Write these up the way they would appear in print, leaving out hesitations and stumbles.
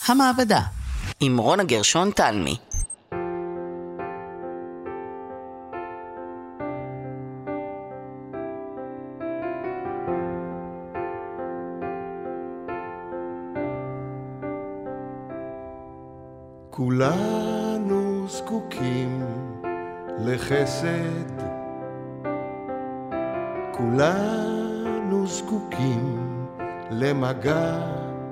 המעבדה עם רונה גרשון תלמי. כולנו זקוקים לחסד, כולנו זקוקים למגע.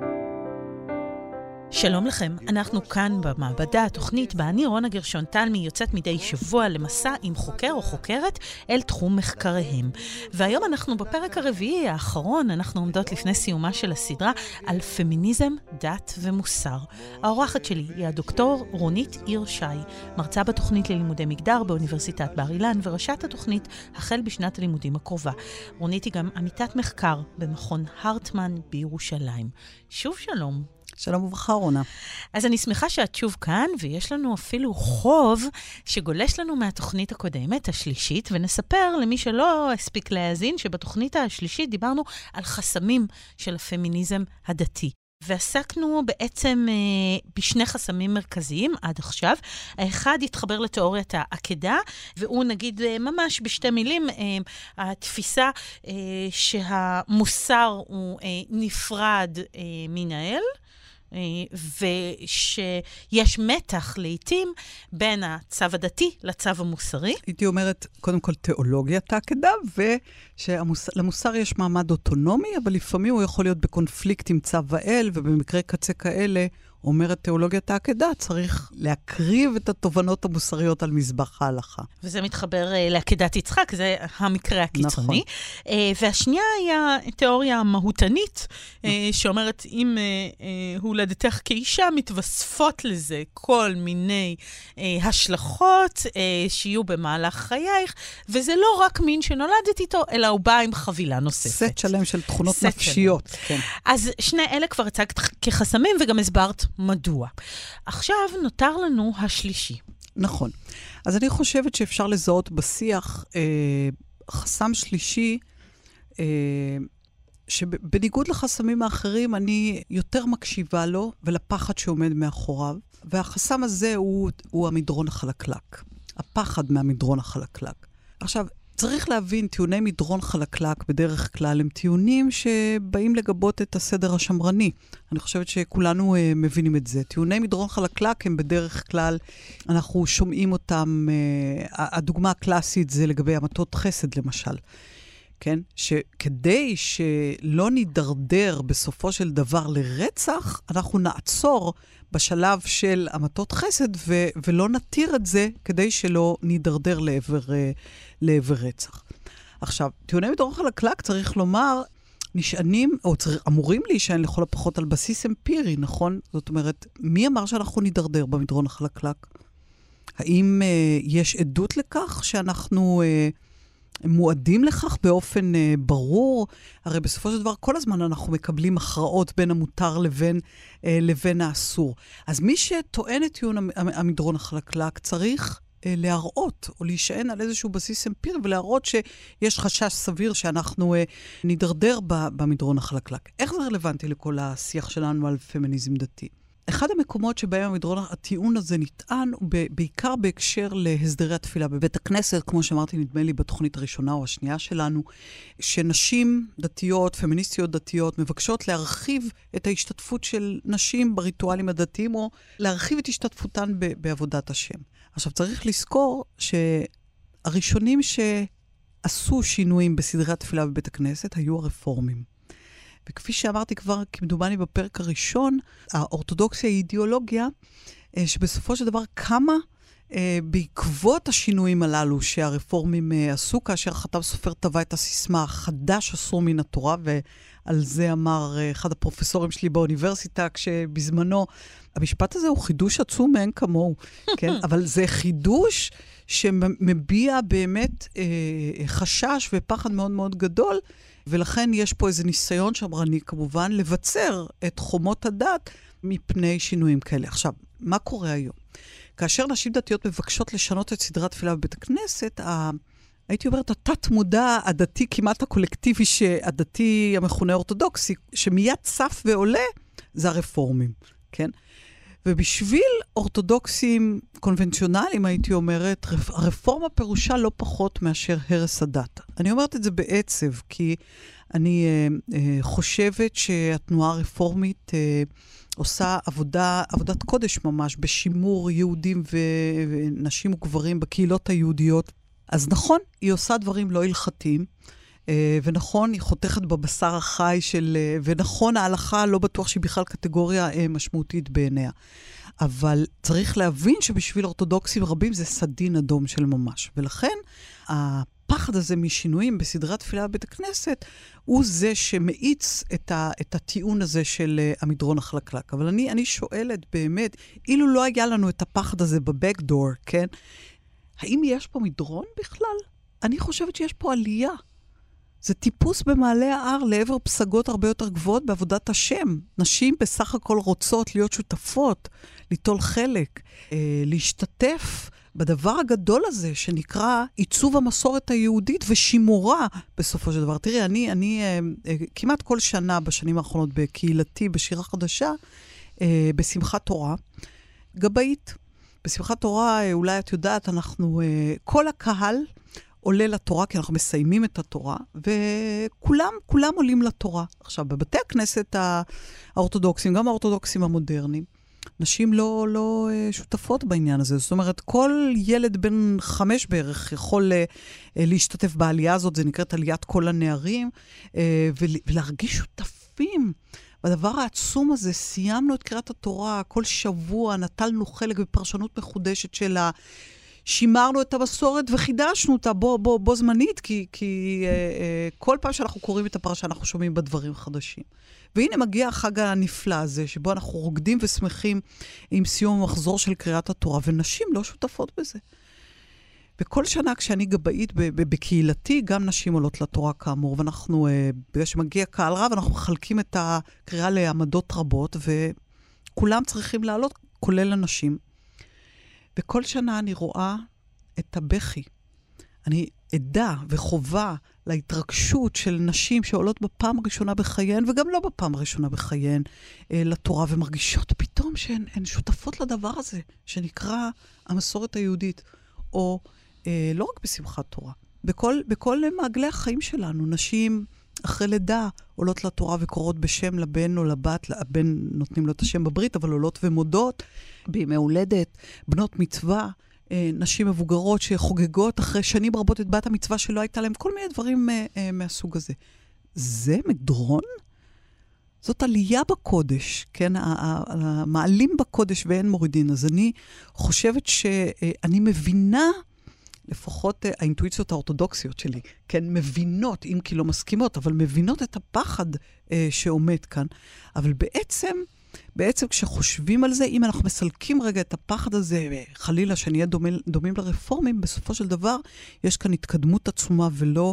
שלום לכם, אנחנו כאן במעבדה, התוכנית בה אני רונה גרשון תלמי יוצאת מדי שבוע למסע עם חוקר או חוקרת אל תחום מחקריהם. והיום אנחנו בפרק הרביעי האחרון, אנחנו עומדות לפני סיומה של הסדרה על פמיניזם, דת ומוסר. האורחת שלי היא הדוקטור רונית עיר-שי, מרצה בתוכנית ללימודי מגדר באוניברסיטת בר אילן וראשת התוכנית החל בשנת הלימודים הקרובה. רונית היא גם עמיתת מחקר במכון הרטמן בירושלים. שוב שלום. שלום וברכה, רונה. אז אני שמחה שאת שוב כאן, ויש לנו אפילו חוב שגולש לנו מהתוכנית הקודמת, השלישית, ונספר למי שלא הספיק להאזין, שבתוכנית השלישית דיברנו על חסמים של הפמיניזם הדתי. ועסקנו בעצם בשני חסמים מרכזיים עד עכשיו. האחד התחבר לתיאוריית העקדה, והוא נגיד ממש בשתי מילים, התפיסה שהמוסר הוא נפרד מן האל, ושיש מתח לעתים בין הצו הדתי לצו המוסרי. הייתי אומרת, קודם כל, תיאולוגיית העקדה, ושלמוסר יש מעמד אוטונומי, אבל לפעמים הוא יכול להיות בקונפליקט עם צו האל, ובמקרה קצה כאלה, אומרת תיאולוגיית העקדה, צריך להקריב את התובנות המוסריות על מזבח ההלכה. וזה מתחבר לעקדת יצחק, זה המקרה הקיצוני. נכון. והשנייה היא התיאוריה המהותנית, שאומרת, אם הולדתך כאישה, מתווספות לזה כל מיני השלכות שיהיו במהלך חייך, וזה לא רק מין שנולדת איתו, אלא הוא בא עם חבילה נוספת. סט שלם של תכונות נפשיות. כן. אז שני אלה כבר הצגת כחסמים, וגם הסברת מדוע. עכשיו נותר לנו השלישי. נכון. אז אני חושבת שאפשר לזהות בשיח חסם שלישי, שבניגוד לחסמים האחרים, אני יותר מקשיבה לו ולפחד שעומד מאחוריו. והחסם הזה הוא המדרון החלקלק. הפחד מהמדרון החלקלק. עכשיו, צריך להבין, טיעוני מדרון חלקלק בדרך כלל הם טיעונים שבאים לגבות את הסדר השמרני. אני חושבת שכולנו מבינים את זה. טיעוני מדרון חלקלק הם בדרך כלל, אנחנו שומעים אותם, הדוגמה הקלאסית זה לגבי המתות חסד למשל. כן? שכדי שלא נידרדר בסופו של דבר לרצח, אנחנו נעצור בשלב של המתות חסד ולא נתיר את זה כדי שלא נידרדר לעבר רצח. עכשיו, טיעוני מדרון חלקלק צריך לומר, נשענים, או אמורים להישען לכל הפחות על בסיס אמפירי, נכון? זאת אומרת, מי אמר שאנחנו נידרדר במדרון החלקלק? האם יש עדות לכך שאנחנו מועדים לכך באופן ברור? הרי בסופו של דבר כל הזמן אנחנו מקבלים הכרעות בין המותר לבין האסור. אז מי שטוען את טיעון המדרון החלקלק צריך להראות או להישען על איזשהו בסיס אמפירי ולהראות שיש חשש סביר שאנחנו נידרדר במדרון החלקלק. איך זה רלוונטי לכל השיח שלנו על פמיניזם דתי? אחד המקומות שבהם הטיעון הזה נטען, הוא בעיקר בהקשר להסדרי התפילה בבית הכנסת, כמו שאמרתי, נדמה לי בתוכנית הראשונה או השנייה שלנו, שנשים דתיות, פמיניסטיות דתיות, מבקשות להרחיב את ההשתתפות של נשים בריטואלים הדתיים, או להרחיב את השתתפותן בעבודת השם. עכשיו, צריך לזכור שהראשונים שעשו שינויים בסדרי התפילה בבית הכנסת היו הרפורמים. וכפי שאמרתי כבר, כמדומני בפרק הראשון, האורתודוקסיה היא אידיאולוגיה, שבסופו של דבר קמה בעקבות השינויים הללו שהרפורמים עשו, כאשר חתם סופר טבע את הסיסמה, חדש אסור מן התורה, ועל זה אמר אחד הפרופסורים שלי באוניברסיטה, כשבזמנו, המשפט הזה הוא חידוש עצום מאין כמוהו, כן? אבל זה חידוש שמביע באמת חשש ופחד מאוד מאוד גדול, ולכן יש פה איזה ניסיון שמרני כמובן לבצר את חומות הדת מפני שינויים כאלה. עכשיו, מה קורה היום? כאשר נשים דתיות מבקשות לשנות את סדרת תפילה בבית הכנסת, הייתי אומרת, התת-מודע הדתי כמעט הקולקטיבי, הדתי המכונה אורתודוקסי, שמיד צף ועולה, זה הרפורמים. כן? ובשביל אורתודוקסים קונבנציונליים, הייתי אומרת, הרפורמה פירושה לא פחות מאשר הרס הדת. אני אומרת את זה בעצב, כי אני חושבת שהתנועה הרפורמית עושה עבודת קודש ממש, בשימור יהודים ונשים וגברים בקהילות היהודיות. אז נכון, היא עושה דברים לא הלכתיים, ונכון, היא חותכת בבשר החי ונכון, ההלכה לא בטוח שהיא בכלל קטגוריה משמעותית בעיניה. אבל צריך להבין שבשביל אורתודוקסים רבים זה סדין אדום של ממש. ולכן, הפחד הזה משינויים בסדרי התפילה בבית הכנסת, הוא זה שמאיץ את הטיעון הזה של המדרון החלקלק. אבל אני שואלת באמת, אילו לא היה לנו את הפחד הזה בבקדור, כן? האם יש פה מדרון בכלל? אני חושבת שיש פה עלייה. זה טיפוס במעלה ההר לעבר פסגות הרבה יותר גבוהות בעבודת השם. נשים בסך הכל רוצות להיות שותפות, ליטול חלק, להשתתף בדבר הגדול הזה שנקרא עיצוב המסורת היהודית ושימורה בסופו של דבר. תראי, אני כמעט כל שנה בשנים האחרונות בקהילתי, בשירה חדשה, בשמחת תורה, גבאית. בשמחת תורה, אולי את יודעת, אנחנו, כל הקהל עולה לתורה, כי אנחנו מסיימים את התורה, וכולם עולים לתורה. עכשיו, בבתי הכנסת האורתודוקסים, גם האורתודוקסים המודרניים, נשים לא שותפות בעניין הזה. זאת אומרת, כל ילד בן 5 בערך יכול להשתתף בעלייה הזאת, זה נקראת עליית כל הנערים, ולהרגיש שותפים. בדבר העצום הזה, סיימנו את קריאת התורה, כל שבוע נטלנו חלק בפרשנות מחודשת שלה, שימרנו את המסורת וחידשנו אותה בו זמנית, כי כל פעם שאנחנו קוראים את הפרשה, אנחנו שומעים בדברים חדשים. והנה מגיע החג הנפלא הזה, שבו אנחנו רוקדים ושמחים עם סיום המחזור של קריאת התורה, ונשים לא שותפות בזה. וכל שנה כשאני גבאית בקהילתי, גם נשים עולות לתורה כאמור, ואנחנו, בגלל שמגיע קהל רב, אנחנו מחלקים את הקריאה לעמדות רבות, וכולם צריכים לעלות, כולל הנשים. וכל שנה אני רואה את הבכי. אני עדה וחובה להתרגשות של נשים שעולות בפעם הראשונה בחייהן, וגם לא בפעם הראשונה בחייהן, לתורה, ומרגישות פתאום שהן שותפות לדבר הזה, שנקרא המסורת היהודית, או לא רק בשמחת תורה. בכל מעגלי החיים שלנו, נשים אחרי לידה עולות לתורה וקוראות בשם לבן או לבת, הבן נותנים לו את השם בברית, אבל עולות ומודות בימי הולדת, בנות מצווה, נשים מבוגרות שחוגגות אחרי שנים רבות את בת המצווה שלא הייתה להם, כל מיני דברים מהסוג הזה. זה מדרון? זאת עלייה בקודש, כן? המעלים בקודש ואין מורידין. אז אני חושבת שאני מבינה, לפחות האינטואיציות האורתודוקסיות שלי, כן, מבינות, אם כי לא מסכימות, אבל מבינות את הפחד שעומד כאן. אבל בעצם כשחושבים על זה, אם אנחנו מסלקים רגע את הפחד הזה, חלילה שנהיה דומים לרפורמים, בסופו של דבר יש כאן התקדמות עצומה ולא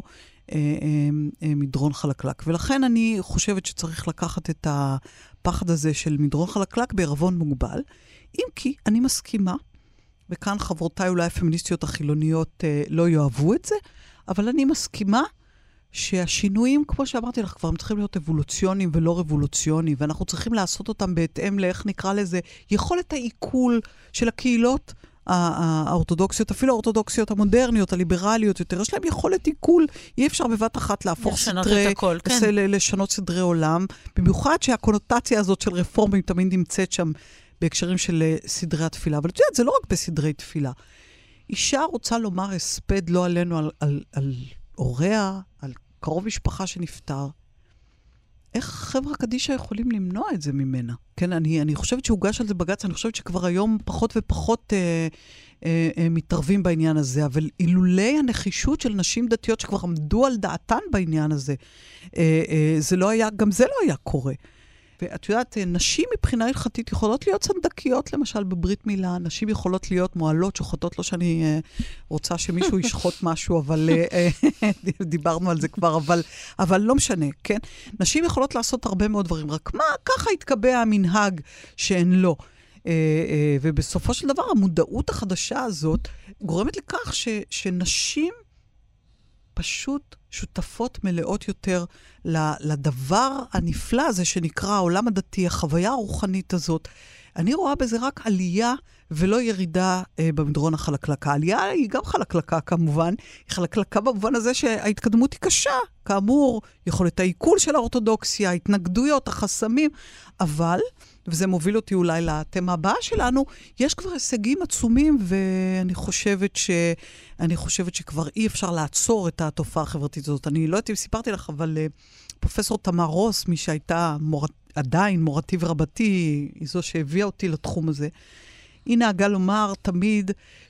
מדרון חלקלק. ולכן אני חושבת שצריך לקחת את הפחד הזה של מדרון חלקלק בערבון מוגבל, אם כי אני מסכימה, וכאן חברותיי אולי הפמיניסטיות החילוניות לא יאהבו את זה, אבל אני מסכימה שהשינויים, כמו שאמרתי לך, כבר הם צריכים להיות אבולוציוניים ולא רבולוציוניים, ואנחנו צריכים לעשות אותם בהתאם לאיך נקרא לזה, יכולת העיכול של הקהילות האורתודוקסיות, אפילו האורתודוקסיות המודרניות, הליברליות יותר, יש להם יכולת עיכול, אי אפשר בבת אחת להפוך סדרי, לשנות סדרי עולם, במיוחד שהקונוטציה הזאת של רפורמים תמיד נמצאת שם, בהקשרים של סדרי התפילה. אבל את יודעת, זה לא רק בסדרי תפילה. אישה רוצה לומר הספד לא עלינו על הוריה, על קרוב משפחה שנפטר. איך חברה קדישה יכולים למנוע את זה ממנה? כן, אני חושבת שהוגש על זה בג"ץ, אני חושבת שכבר היום פחות ופחות מתערבים בעניין הזה, אבל אילולי הנחישות של נשים דתיות שכבר עמדו על דעתן בעניין הזה, גם זה לא היה קורה. ואת יודעת, נשים מבחינה הלכתית יכולות להיות צדקיות, למשל בברית מילה, נשים יכולות להיות מועלות, שוחטות, לא שאני רוצה שמישהו ישחוט משהו, אבל דיברנו על זה כבר, אבל לא משנה, כן? נשים יכולות לעשות הרבה מאוד דברים, רק מה, ככה יתקבע המנהג שהן לא. ובסופו של דבר, המודעות החדשה הזאת גורמת לכך שנשים פשוט שותפות מלאות יותר לדבר הנפלא הזה שנקרא העולם הדתי, החוויה הרוחנית הזאת. אני רואה בזה רק עלייה ולא ירידה במדרון החלקלקה. העלייה היא גם חלקלקה כמובן, היא חלקלקה במובן הזה שההתקדמות היא קשה. כאמור, יכולת העיכול של האורתודוקסיה, ההתנגדויות, החסמים, אבל, וזה מוביל אותי אולי לתמה הבאה שלנו, יש כבר הישגים עצומים, ואני חושבת שכבר אי אפשר לעצור את התופעה החברתית הזאת. אני לא יודעת אם סיפרתי לך, אבל פרופסור תמר רוס, מי שהייתה עדיין מורתי ורבתי, היא זו שהביאה אותי לתחום הזה, היא נהגה לומר תמיד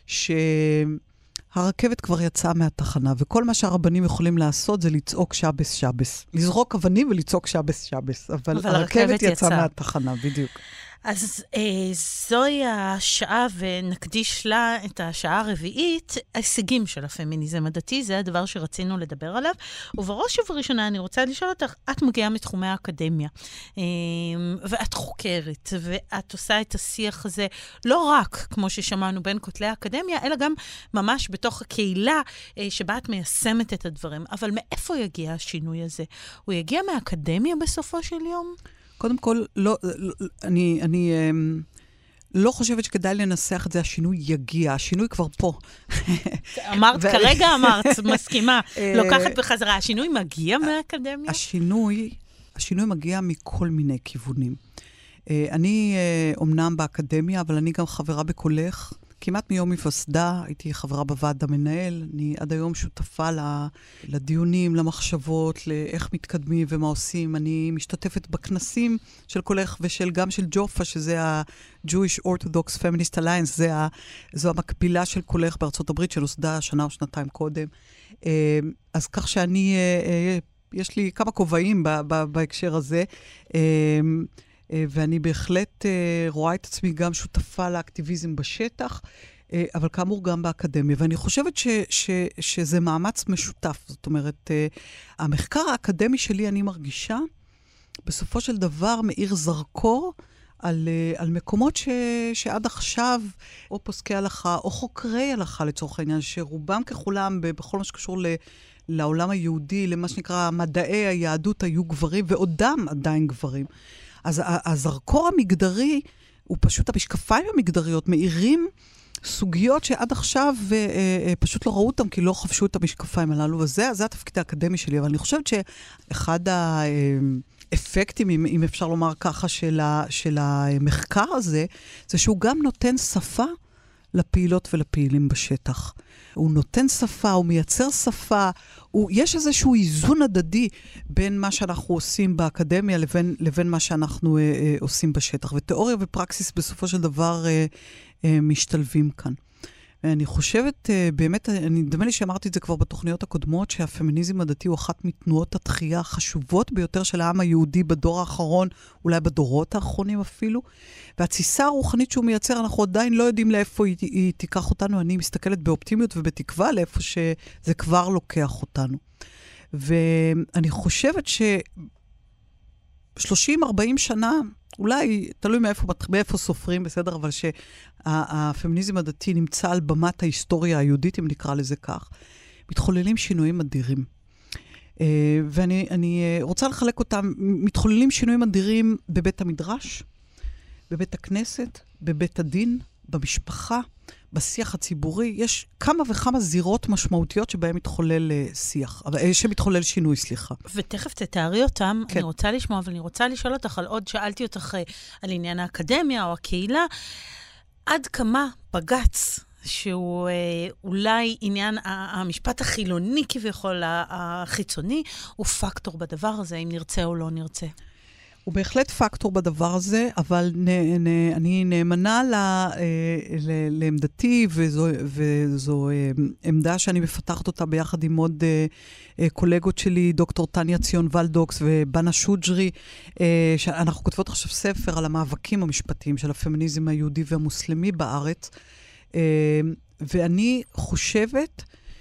שהרכבת כבר יצאה מהתחנה, וכל מה שהרבנים יכולים לעשות זה לצעוק שבס שבס. לזרוק אבנים ולצעוק שבס שבס. אבל הרכבת יצאה מהתחנה, בדיוק. אז זוהי השעה, ונקדיש לה את השעה הרביעית, ההישגים של הפמיניזם הדתי, זה הדבר שרצינו לדבר עליו. ובראש ובראשונה אני רוצה לשאול אותך, את מגיעה מתחומי האקדמיה, ואת חוקרת, ואת עושה את השיח הזה, לא רק, כמו ששמענו, בין כותלי האקדמיה, אלא גם ממש בתוך הקהילה, שבה את מיישמת את הדברים. אבל מאיפה יגיע השינוי הזה? הוא יגיע מהאקדמיה בסופו של יום? קודם כל, אני לא חושבת שכדאי לנסח את זה, השינוי יגיע, השינוי כבר פה. אמרת, כרגע אמרת, מסכימה, לוקחת בחזרה, השינוי מגיע מהאקדמיה? השינוי מגיע מכל מיני כיוונים. אני אומנם באקדמיה, אבל אני גם חברה בקולך, כמעט מיום היווסדה, הייתי חברה בוועד המנהל, אני עד היום שותפה לדיונים, למחשבות, לאיך מתקדמים ומה עושים. אני משתתפת בכנסים של קולך גם של ג'ופה, שזה ה-Jewish Orthodox Feminist Alliance, זו המקבילה של קולך בארצות הברית, שנוסדה שנה או שנתיים קודם. אז כך יש לי כמה כובעים בהקשר הזה, ואני בהחלט רואה את עצמי גם שותפה לאקטיביזם בשטח, אבל כאמור גם באקדמיה. ואני חושבת שזה מאמץ משותף. זאת אומרת, המחקר האקדמי שלי, אני מרגישה, בסופו של דבר מאיר זרקור על מקומות שעד עכשיו, או פוסקי הלכה, או חוקרי הלכה לצורך העניין, שרובם ככולם, בכל מה שקשור לעולם היהודי, למה שנקרא מדעי היהדות, היו גברים, ועודם עדיין גברים. אז הזרקור המגדרי, הוא פשוט המשקפיים המגדריות, מאירים סוגיות שעד עכשיו פשוט לא ראו אותם, כי לא חפשו את המשקפיים הללו, וזה התפקיד האקדמי שלי. אבל אני חושבת שאחד האפקטים, אם אפשר לומר ככה, של המחקר הזה, זה שהוא גם נותן שפה לפעילות ולפעילים בשטח. הוא נותן שפה, הוא מייצר שפה, יש איזשהו איזון הדדי בין מה שאנחנו עושים באקדמיה לבין מה שאנחנו עושים בשטח. ותיאוריה ופרקסיס בסופו של דבר משתלבים כאן. אני חושבת, באמת, נדמה לי שאמרתי את זה כבר בתוכניות הקודמות, שהפמיניזם הדתי הוא אחת מתנועות התחייה החשובות ביותר של העם היהודי בדור האחרון, אולי בדורות האחרונים אפילו. והתסיסה הרוחנית שהוא מייצר, אנחנו עדיין לא יודעים לאיפה היא תיקח אותנו. אני מסתכלת באופטימיות ובתקווה לאיפה שזה כבר לוקח אותנו. ואני חושבת ש30-40 שנה, אולי תלוי מאיפה סופרים, בסדר, אבל שהפמיניזם הדתי נמצא על במת ההיסטוריה היהודית, אם נקרא לזה כך, מתחוללים שינויים אדירים. ואני רוצה לחלק אותם, מתחוללים שינויים אדירים בבית המדרש, בבית הכנסת, בבית הדין, במשפחה, בשיח הציבורי. יש כמה וכמה זירות משמעותיות שבהן שמתחולל שינוי, סליחה. ותכף תתארי אותם, כן. אני רוצה לשמוע, אבל אני רוצה לשאול אותך על עוד, שאלתי אותך על עניין האקדמיה או הקהילה, עד כמה בגץ, שהוא אולי עניין המשפט החילוני כביכול, החיצוני, הוא פקטור בדבר הזה, אם נרצה או לא נרצה. הוא בהחלט פקטור בדבר הזה, אבל אני נאמנה לעמדתי, וזו עמדה שאני מפתחת אותה ביחד עם עוד קולגות שלי, דוקטור טניה ציון ולדוקס ובנה שוג'רי, שאנחנו כותבות עכשיו ספר על המאבקים המשפטיים של הפמיניזם היהודי והמוסלמי בארץ, ואני חושבת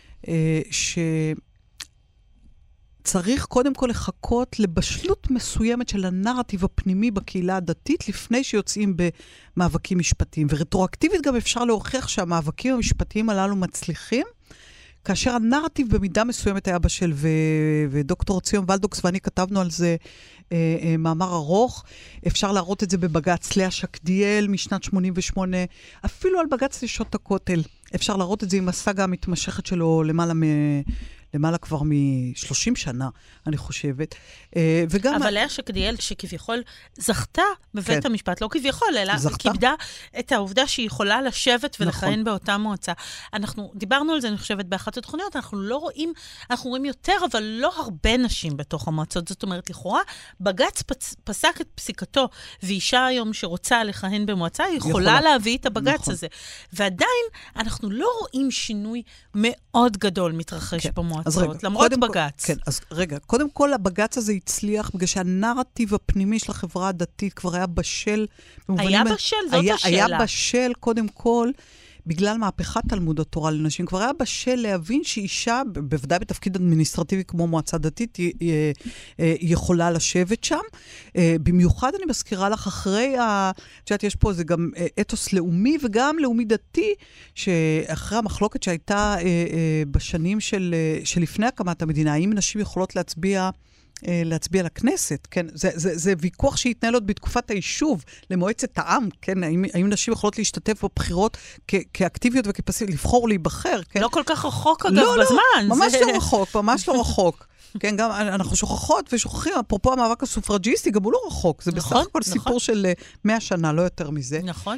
צריך קודם כל לחכות לבשלות מסוימת של הנרטיב הפנימי בקהילה הדתית, לפני שיוצאים במאבקים משפטיים. ורטרואקטיבית גם אפשר להוכיח שהמאבקים המשפטיים הללו מצליחים, כאשר הנרטיב במידה מסוימת היה בשל, ודוקטור ציון ולדוקס ואני כתבנו על זה מאמר ארוך, אפשר להראות את זה בבגץ לאה שקדיאל משנת 88, אפילו על בגץ נשות הכותל. אפשר להראות את זה עם הסגה המתמשכת שלו למעלה כבר מ-30 שנה, אני חושבת. אבל לאה שקדיאל שכביכול זכתה בבית המשפט, לא כביכול, אלא כיבדה את העובדה שהיא יכולה לשבת ולכהן באותה מועצה. אנחנו דיברנו על זה, אני חושבת, באחת התוכניות, אנחנו לא רואים, אנחנו רואים יותר, אבל לא הרבה נשים בתוך המועצות. זאת אומרת, לכאורה, בג"ץ פסק את פסיקתו, ואישה היום שרוצה לכהן במועצה, היא יכולה להביא את הבג"ץ הזה. ועדיין, אנחנו לא רואים שינוי מאוד גדול מתרחש במועצה. למרות בג"ץ. כן, אז רגע, קודם כל הבג"ץ הזה הצליח, בגלל שהנרטיב הפנימי של החברה הדתית כבר היה בשל. היה בשל, זאת השאלה. היה בשל, קודם כל, בגלל מהפכת תלמוד התורה לנשים, כבר היה בשל להבין שאישה, בוודאי בתפקיד אדמיניסטרטיבי כמו מועצה דתית, היא יכולה לשבת שם. במיוחד אני מזכירה לך אחרי, יש פה זה גם אתוס לאומי וגם לאומי דתי, שאחרי המחלוקת שהייתה בשנים שלפני הקמת המדינה, האם נשים יכולות להצביע לכנסת, כן? זה ויכוח שהתנהל עוד בתקופת היישוב, למועצת העם, כן? האם נשים יכולות להשתתף בבחירות כאקטיביות וכפסיביות, לבחור ולהיבחר, כן? לא כל כך רחוק אגב בזמן. ממש לא רחוק, ממש לא רחוק. כן, גם אנחנו שוכחות ושוכחים, אפרופו המאבק הסופרג'יסטי, גם הוא לא רחוק. זה בסך הכל סיפור של 100 שנה, לא יותר מזה. נכון.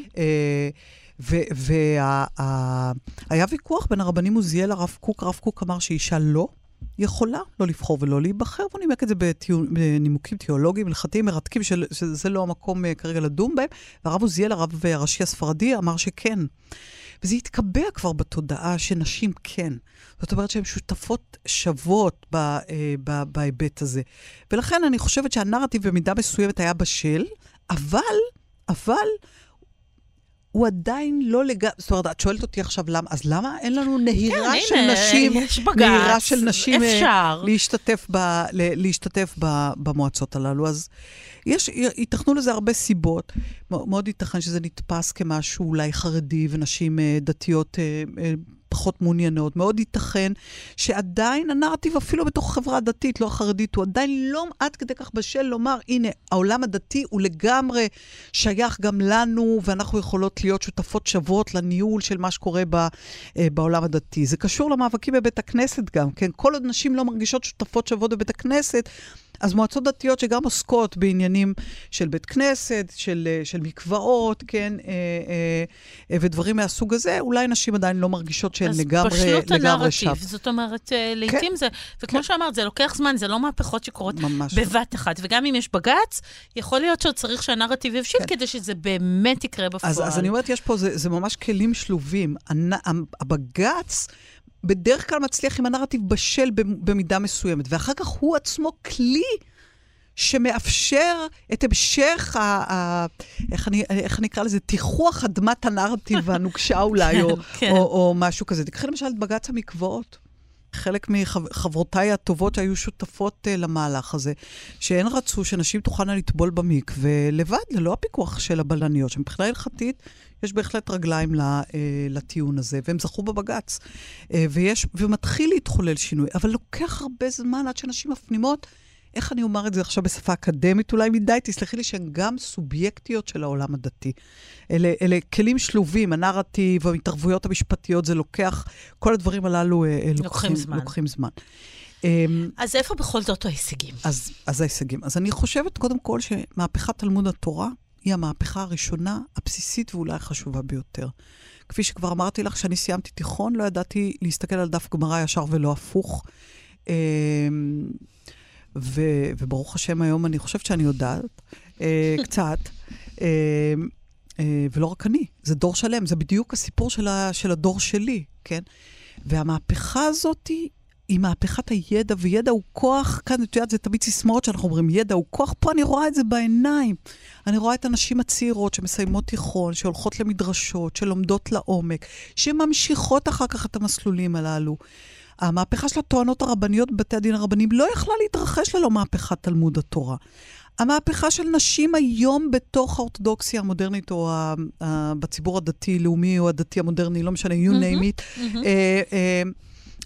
והיה ויכוח בין הרבנים עוזיאל לרב קוק. הרב קוק אמר שאישה לא יכולה לא לבחור ולא להיבחר, והוא נימק את זה בנימוקים תיאולוגיים, הלכתיים מרתקים, שזה לא המקום כרגע לדון בהם, והרב עוזיאל, הרב הראשי הספרדי, אמר שכן. וזה התקבע כבר בתודעה שנשים כן. זאת אומרת שהן שותפות שוות בהיבט הזה. ולכן אני חושבת שהנרטיב במידה מסוימת היה בשל, אבל הוא עדיין לא זאת אומרת, את שואלת אותי עכשיו למה, אז למה אין לנו נהירה של נשים, נהירה של נשים להשתתף במועצות הללו? אז ייתכנו לזה הרבה סיבות. מאוד ייתכן שזה נתפס כמשהו אולי חרדי ונשים דתיות פחות מעוניינות. מאוד ייתכן שעדיין הנרטיב אפילו בתוך חברה דתית, לא החרדית, הוא עדיין לא עד כדי כך בשל לומר, הנה, העולם הדתי הוא לגמרי שייך גם לנו, ואנחנו יכולות להיות שותפות שוות לניהול של מה שקורה בעולם הדתי. זה קשור למאבקים בבית הכנסת גם, כן? כל עוד נשים לא מרגישות שותפות שוות בבית הכנסת, אז מועצות דתיות שגם עוסקות בעניינים של בית כנסת, של מקוואות, כן, ודברים מהסוג הזה, אולי נשים עדיין לא מרגישות שהן לגמרי שם. זאת אומרת, לעתים זה, וכמו שאמרת, זה לוקח זמן, זה לא מהפכות שקורות בבת אחת, וגם אם יש בג"ץ, יכול להיות שעוד צריך שהנרטיב יבשיל, כדי שזה באמת יקרה בפועל. אז אני אומרת, יש פה, זה ממש כלים שלובים. הבג"ץ בדרך כלל מצליח עם הנרטיב בשל במידה מסוימת, ואחר כך הוא עצמו כלי שמאפשר את המשך, איך אני אקרא לזה, תיחוח אדמת הנרטיב הנוקשה אולי, או משהו כזה. תקחי למשל את בג"ץ המקוואות. חלק מחברותיי הטובות שהיו שותפות למהלך הזה, שהן רצו שנשים תוכלנה לטבול במקווה לבד, ללא הפיקוח של הבלניות, שמבחינה הלכתית יש בהחלט רגליים לטיעון הזה, והם זכו בבג"ץ. ומתחיל להתחולל שינוי, אבל לוקח הרבה זמן עד שנשים מפנימות, איך אני אומר את זה עכשיו בשפה אקדמית אולי מדי, תסלחי לי שהן גם סובייקטיות של העולם הדתי. אלה כלים שלובים, הנרטיב, ההתערבויות המשפטיות, זה לוקח, כל הדברים הללו לוקחים זמן. אז איפה בכל זאת ההישגים? אז ההישגים. אז אני חושבת קודם כל שמהפכת תלמוד התורה היא המהפכה הראשונה, הבסיסית ואולי החשובה ביותר. כפי שכבר אמרתי לך, כשאני סיימתי תיכון, לא ידעתי להסתכל על דף גמרא ישר ולא הפוך. וברוך השם היום אני חושבת שאני יודעת קצת, ולא רק אני, זה דור שלם, זה בדיוק הסיפור של הדור שלי, כן? והמהפכה הזאת היא מהפכת הידע, וידע הוא כוח, כאן את יודעת, זה תמיד סיסמאות שאנחנו אומרים, ידע הוא כוח, פה אני רואה את זה בעיניים. אני רואה את הנשים הצעירות שמסיימות תיכון, שהולכות למדרשות, שלומדות לעומק, שממשיכות אחר כך את המסלולים הללו. המהפכה של הטוענות הרבניות בבתי הדין הרבניים לא יכלה להתרחש ללא מהפכת תלמוד התורה. המהפכה של נשים היום בתוך האורתודוקסיה המודרנית, או בציבור הדתי-לאומי, או הדתי המודרני, לא משנה, you name it,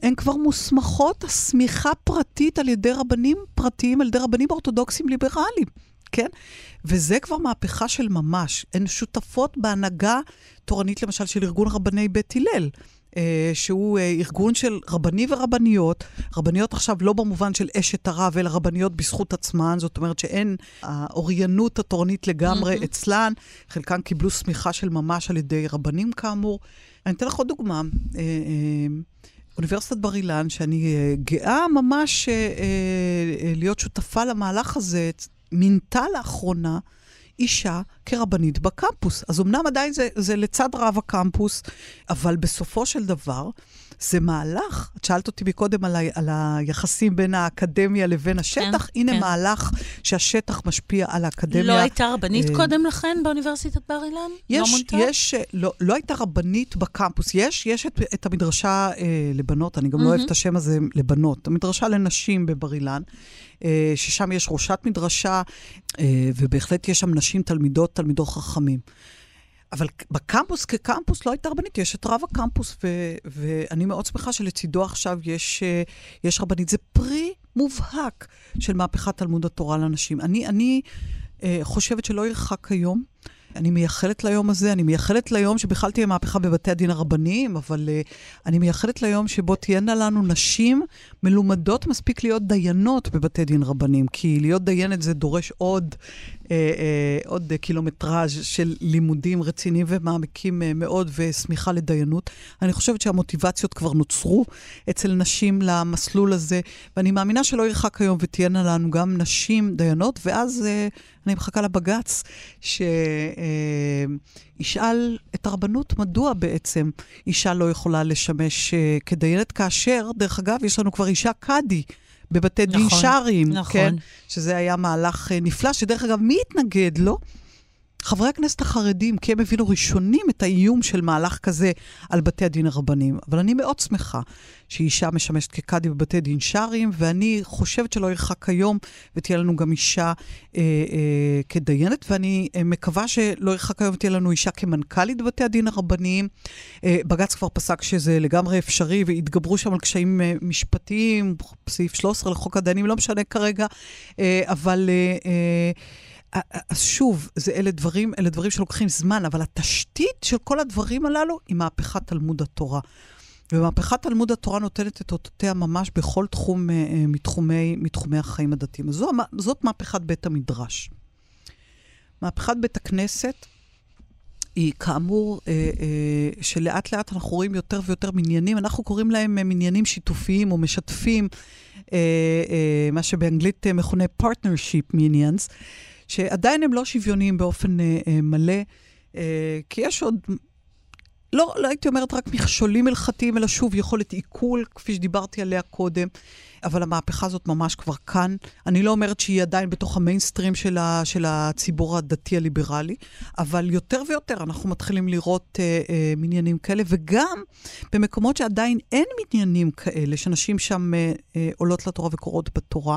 הן כבר מוסמכות הסמיכה פרטית על ידי רבנים פרטיים, על ידי רבנים אורתודוקסים ליברליים, כן? וזה כבר מהפכה של ממש. הן שותפות בהנהגה תורנית, למשל, של ארגון רבני בית הלל, שהוא ארגון של רבני ורבניות, רבניות עכשיו לא במובן של אשת הרב, אלא רבניות בזכות עצמן, זאת אומרת שאין האוריינות התורנית לגמרי אצלן, חלקן קיבלו סמיכה של ממש על ידי רבנים כאמור. אני אתן לך עוד דוגמה, אוניברסיטת בר אילן, שאני גאה ממש להיות שותפה למהלך הזה, מינתה לאחרונה אישה כרבנית בקמפוס. אז אמנם עדיין זה לצד רב הקמפוס, אבל בסופו של דבר זה מהלך. את שאלת אותי מקודם על היחסים בין האקדמיה לבין השטח. הנה מהלך שהשטח משפיע על האקדמיה. לא הייתה רבנית קודם לכן באוניברסיטת בר אילן? לא הייתה רבנית בקמפוס. יש את המדרשה לבנות, אני גם לא אוהב את השם הזה לבנות, המדרשה לנשים בבר אילן, ששם יש ראשת מדרשה, ובהחלט יש שם נשים תלמידות חכמים. אבל בקמפוס כקמפוס לא הייתה רבנית, יש את רב הקמפוס, ואני מאוד שמחה שלצידו עכשיו יש רבנית. זה פרי מובהק של מהפכת תלמוד התורה לנשים. אני חושבת שלא ירחק היום, אני מייחלת ליום הזה, אני מייחלת ליום שבכלל תהיה מהפכה בבתי הדין הרבניים, אבל אני מייחלת ליום שבו תהיינה לנו נשים מלומדות מספיק להיות דיינות בבתי דין רבניים, כי להיות דיינת זה דורש עוד קילומטראז' של לימודים רציניים ומעמיקים מאוד וסמיכה לדיינות. אני חושבת שהמוטיבציות כבר נוצרו אצל נשים למסלול הזה, ואני מאמינה שלא ירחק היום ותהיינה לנו גם נשים דיינות, ואז אני מחכה לבגץ שישאל את הרבנות מדוע בעצם אישה לא יכולה לשמש כדיינת, כאשר, דרך אגב, יש לנו כבר אישה קאדי בבתי דין שרעיים, כן? שזה היה מהלך נפלא, שדרך אגב, מי התנגד לו? חברי הכנסת החרדים, כי הם הבינו ראשונים את האיום של מהלך כזה על בתי הדין הרבניים. אבל אני מאוד שמחה שאישה משמשת כקאדי בבתי דין שרעיים, ואני חושבת שלא ירחק היום, ותהיה לנו גם אישה כדיינת, ואני מקווה שלא ירחק היום ותהיה לנו אישה כמנכ"לית בבתי הדין הרבניים. בג"ץ כבר פסק שזה לגמרי אפשרי, והתגברו שם על קשיים משפטיים, סעיף 13 לחוק הדיינים, לא משנה כרגע, אבל אז שוב, אלה דברים שלוקחים זמן, אבל התשתית של כל הדברים הללו היא מהפכת תלמוד התורה. ומהפכת תלמוד התורה נותנת את אותותיה ממש בכל תחום מתחומי החיים הדתיים. אז זאת מהפכת בית המדרש. מהפכת בית הכנסת היא כאמור שלאט לאט אנחנו רואים יותר ויותר מניינים, אנחנו קוראים להם מניינים שיתופיים או משתפים, מה שבאנגלית מכונה partnership minions, שעדיין הם לא שוויוניים באופן מלא, כי יש עוד, לא הייתי אומרת רק מכשולים הלכתיים, אלא שוב יכולת עיכול, כפי שדיברתי עליה קודם, אבל המהפכה הזאת ממש כבר כאן. אני לא אומרת שהיא עדיין בתוך המיינסטרים של הציבור הדתי הליברלי, אבל יותר ויותר אנחנו מתחילים לראות מניינים כאלה, וגם במקומות שעדיין אין מניינים כאלה, שנשים שם עולות לתורה וקוראות בתורה,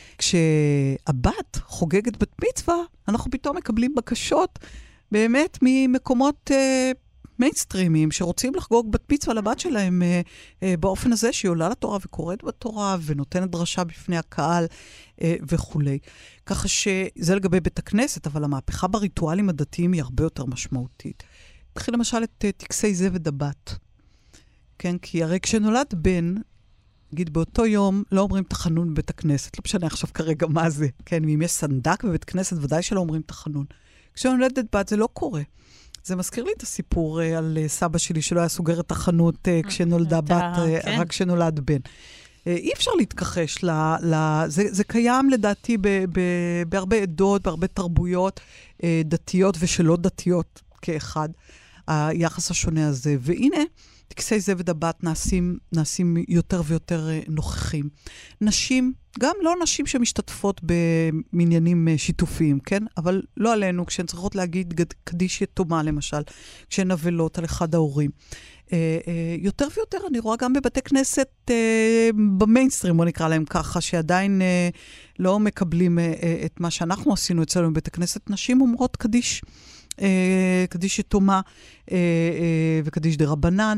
כשהבת חוגגת בת מצווה, אנחנו פתאום מקבלים בקשות באמת ממקומות מיינסטרימיים שרוצים לחגוג בת מצווה לבת שלהם באופן הזה שהיא עולה לתורה וקוראת בתורה ונותנת דרשה בפני הקהל וכו'. ככה שזה לגבי בית הכנסת, אבל המהפכה בריטואלים הדתיים היא הרבה יותר משמעותית. קחי למשל את טקסי זבד הבת. כן, כי הרי כשנולד בן, נגיד, באותו יום לא אומרים תחנון בבית הכנסת, לא משנה עכשיו כרגע מה זה, כן, אם יש סנדק בבית כנסת, ודאי שלא אומרים תחנון. כשנולדת בת זה לא קורה. זה מזכיר לי את הסיפור על סבא שלי, שלא היה סוגר את החנות כשנולדה בת, רק כשנולד בן. אי אפשר להתכחש, זה קיים לדעתי בהרבה עדות, בהרבה תרבויות דתיות ושלא דתיות כאחד, היחס השונה הזה. והנה, טקסי זבד הבת נעשים יותר ויותר נוכחים. נשים, גם לא נשים שמשתתפות במניינים שיתופיים, כן? אבל לא עלינו, כשהן צריכות להגיד קדיש יתומה, למשל, כשהן נבלות על אחד ההורים. יותר ויותר אני רואה גם בבתי כנסת במיינסטרים, בוא נקרא להם ככה, שעדיין לא מקבלים את מה שאנחנו עשינו אצלנו בבית הכנסת. נשים אומרות קדיש יתומה וקדיש דרבנן,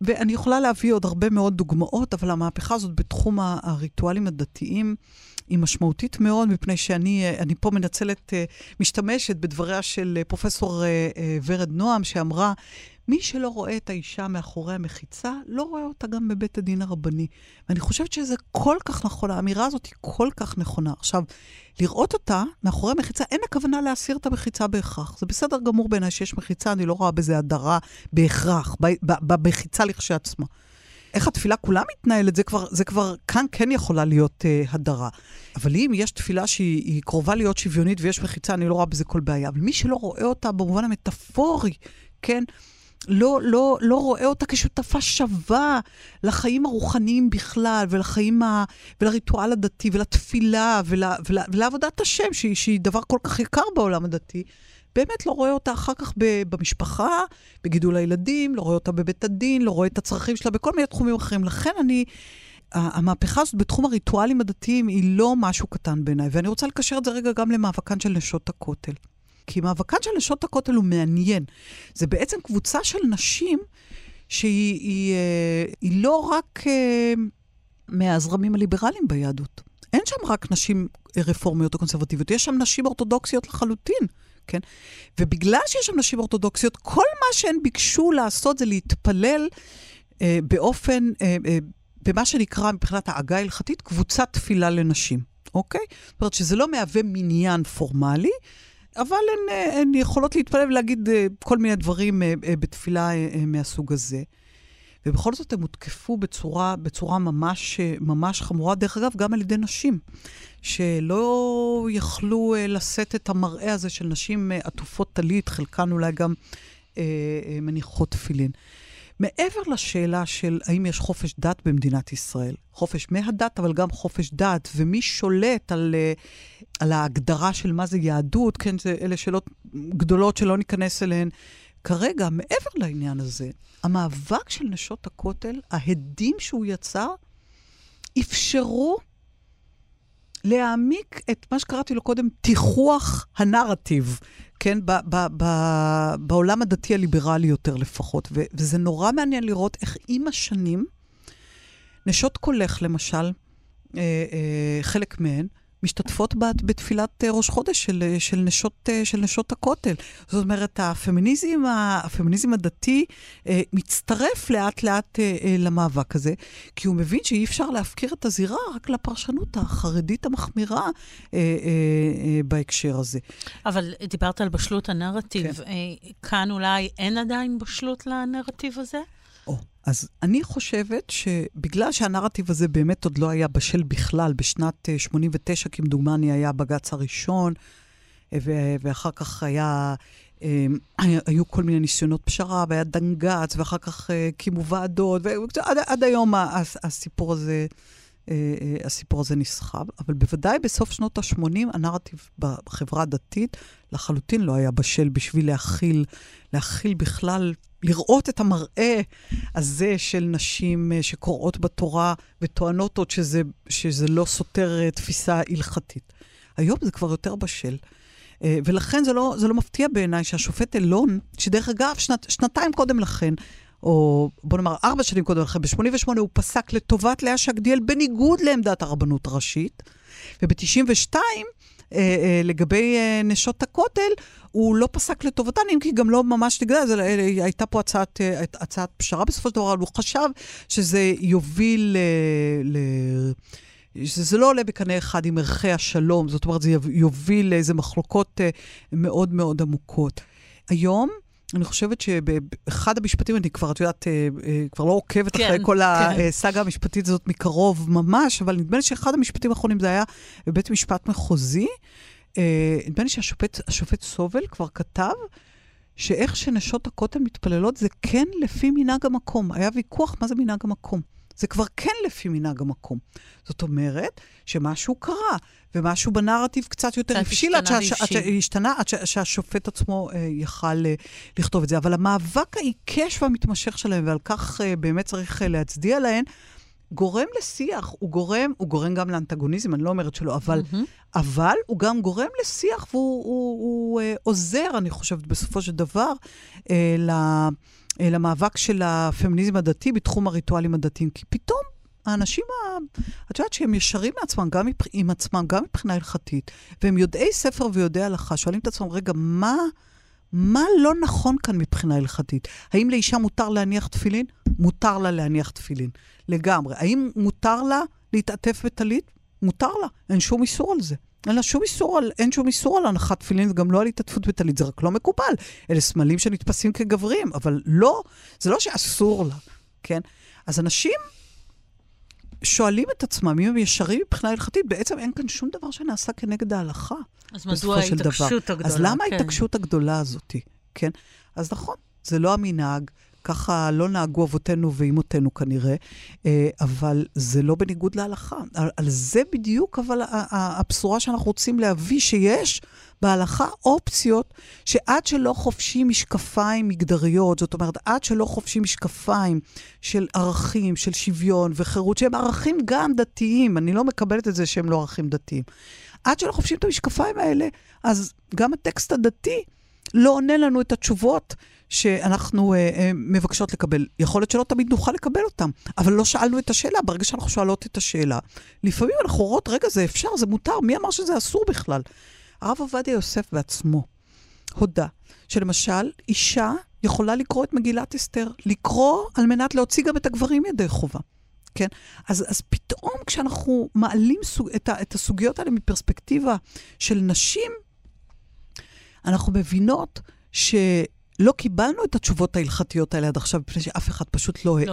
ואני יכולה להביא עוד הרבה מאוד דוגמאות, אבל המהפכה הזאת בתחום הריטואלים הדתיים, היא משמעותית מאוד, מפני שאני פה משתמשת בדבריה של פרופסור ורד נועם, שאמרה, מי שלא רואה את האישה מאחורי המחיצה, לא רואה אותה גם בבית הדין הרבני. ואני חושבת שזה כל כך נכון, האמירה הזאת היא כל כך נכונה. עכשיו, לראות אותה מאחורי המחיצה, אין הכוונה להסיר את המחיצה בהכרח. זה בסדר גמור בעיניי שיש מחיצה, אני לא רואה בזה הדרה בהכרח, במחיצה לכשעצמה. איך התפילה כולה מתנהלת, זה כבר כאן כן יכולה להיות הדרה. אבל אם יש תפילה שהיא קרובה להיות שוויונית ויש מחיצה, אני לא רואה בזה כל בעיה. אבל מי שלא רואה אותה במובן המטאפורי, כן, לא רואה אותה כשותפה שווה לחיים הרוחניים בכלל, ולריטואל הדתי, ולתפילה, ולעבודת השם, שהיא דבר כל כך יקר בעולם הדתי, באמת לא רואה אותה אחר כך במשפחה, בגידול הילדים, לא רואה אותה בבית הדין, לא רואה את הצרכים שלה בכל מיני תחומים אחרים. לכן המהפכה הזאת בתחום הריטואלים הדתיים היא לא משהו קטן בעיניי, ואני רוצה לקשר את זה רגע גם למאבקן של נשות הכותל. כי מאבקן של נשות הכותל הוא מעניין. זה בעצם קבוצה של נשים שהיא לא רק מהזרמים הליברליים ביהדות. אין שם רק נשים רפורמיות או קונסרבטיביות, יש שם נשים אורתודוקסיות לחלוטין. כן? ובגלל שיש שם נשים אורתודוקסיות, כל מה שהן ביקשו לעשות זה להתפלל באופן, במה שנקרא מבחינת העגה ההלכתית, קבוצת תפילה לנשים. אוקיי? זאת אומרת שזה לא מהווה מניין פורמלי, אבל הן יכולות להתפלל ולהגיד כל מיני דברים בתפילה מהסוג הזה. ובכל זאת הם הותקפו בצורה ממש חמורה, דרך אגב, גם על ידי נשים, שלא יכלו לשאת את המראה הזה של נשים עטופות טלית, חלקן אולי גם מניחות תפילין. מעבר לשאלה של האם יש חופש דת במדינת ישראל, חופש מהדת, אבל גם חופש דת, ומי שולט על ההגדרה של מה זה יהדות, כן, אלה שאלות גדולות שלא ניכנס אליהן, כרגע, מעבר לעניין הזה, המאבק של נשות הכותל, ההדים שהוא יצר, אפשרו להעמיק את מה שקראתי לו קודם, תיחוח הנרטיב, כן, בעולם הדתי הליברלי יותר לפחות. וזה נורא מעניין לראות איך עם השנים, נשות קולך למשל, חלק מהן, משתתפות בתפילת ראש חודש של נשות הכותל. זאת אומרת, הפמיניזם הדתי מצטרף לאט לאט למאבק הזה, כי הוא מבין שאי אפשר להפקיר את הזירה רק לפרשנות החרדית המחמירה בהקשר הזה. אבל דיברת על בשלות הנרטיב. כן. כאן אולי אין עדיין בשלות לנרטיב הזה? אז אני חושבת שבגלל שהנרטיב הזה באמת עוד לא היה בשל בכלל, בשנת 89 כמדומני היה בג"ץ הראשון, ואחר כך היו כל מיני ניסיונות פשרה, והיה דנגץ, ואחר כך קימו ועדות, ועד היום הסיפור הזה נסחב, אבל בוודאי בסוף שנות ה-80 הנרטיב בחברה הדתית לחלוטין לא היה בשל בשביל להכיל בכלל, לראות את המראה הזה של נשים שקוראות בתורה וטוענות עוד שזה לא סותר תפיסה הלכתית. היום זה כבר יותר בשל. ולכן זה לא מפתיע בעיניי שהשופט אלון, שדרך אגב שנתיים קודם לכן, או בוא נאמר 4 שנים קודם לכן, ב-88 הוא פסק לטובת לאה שקדיאל בניגוד לעמדת הרבנות הראשית, וב-92 לגבי נשות הכותל, הוא לא פסק לטובתן, אם כי גם לא ממש נגדה, הייתה פה הצעת פשרה בסופו של דבר, הוא חשב שזה יוביל, שזה לא עולה בקנה אחד עם ערכי השלום, זאת אומרת, זה יוביל לאיזה מחלוקות מאוד מאוד עמוקות. היום, אני חושבת שבאחד המשפטים, אני כבר, את יודעת, כבר לא עוקבת אחרי כל הסאגה המשפטית הזאת מקרוב ממש, אבל נדמה לי שאחד המשפטים האחרונים זה היה בבית משפט מחוזי, נדמה לי שהשופט סובל כבר כתב, שאיך שנשות הכותל מתפללות זה כן לפי מנהג המקום. היה ויכוח מה זה מנהג המקום. זה כבר כן לפי מנהג המקום. זאת אומרת שמשהו קרה, ומשהו בנרטיב קצת יותר הפשיל, השתנה עד שהשופט עצמו יכל לכתוב את זה. אבל המאבק העיקש והמתמשך שלהם, ועל כך באמת צריך להצדיע להן, גורם לשיח, הוא גורם גם לאנטגוניזם, אני לא אומרת שלא, אבל הוא גם גורם לשיח, והוא עוזר, אני חושבת, בסופו של דבר, למאבק של הפמיניזם הדתי בתחום הריטואלים הדתיים, כי פתאום האנשים, את יודעת שהם ישרים מעצמם, עם עצמם, גם מבחינה הלכתית, והם יודעי ספר ויודעי הלכה, שואלים את עצמם, רגע, מה לא נכון כאן מבחינה הלכתית? האם לאישה מותר להניח תפילין? מותר לה להניח תפילין, לגמרי. האם מותר לה להתעטף בטלית? מותר לה, אין שום איסור על זה. אין שום איסור על הנחת תפילין, וגם לא על התעטפות בטלית, זה רק לא מקובל. אלה סמלים שנתפסים כגברים, אבל לא, זה לא שאסור לה, כן? אז אנשים שואלים את עצמם, אם הם ישרים מבחינה הלכתית, בעצם אין כאן שום דבר שנעשה כנגד ההלכה. אז מדוע ההתעקשות הגדולה? אז למה ההתעקשות הגדולה הזאת? כן? אז נכון, זה לא המנהג, ככה לא נהגו אבותינו ואימותינו כנראה, אבל זה לא בניגוד להלכה. על זה בדיוק, אבל הבשורה שאנחנו רוצים להביא, שיש בהלכה אופציות, שעד שלא חופשים משקפיים מגדריות, זאת אומרת, עד שלא חופשים משקפיים של ערכים, של שוויון וחירות, שהם ערכים גם דתיים, אני לא מקבלת את זה שהם לא ערכים דתיים. עד שלא חופשים את המשקפיים האלה, אז גם הטקסט הדתי לא עונה לנו את התשובות שאנחנו מבקשות לקבל. יכול להיות שלא תמיד נוכל לקבל אותם, אבל לא שאלנו את השאלה. ברגע שאנחנו שואלות את השאלה, לפעמים אנחנו רואות, רגע, זה אפשר, זה מותר, מי אמר שזה אסור בכלל? הרב עובדיה יוסף בעצמו הודע שלמשל, אישה יכולה לקרוא את מגילת אסתר, לקרוא על מנת להוציא גם את הגברים ידי חובה. כן? אז פתאום כשאנחנו מעלים את הסוגיות האלה מפרספקטיבה של נשים, אנחנו מבינות שלא קיבלנו את התשובות ההלכתיות האלה עד עכשיו, בפני שאף אחד פשוט לא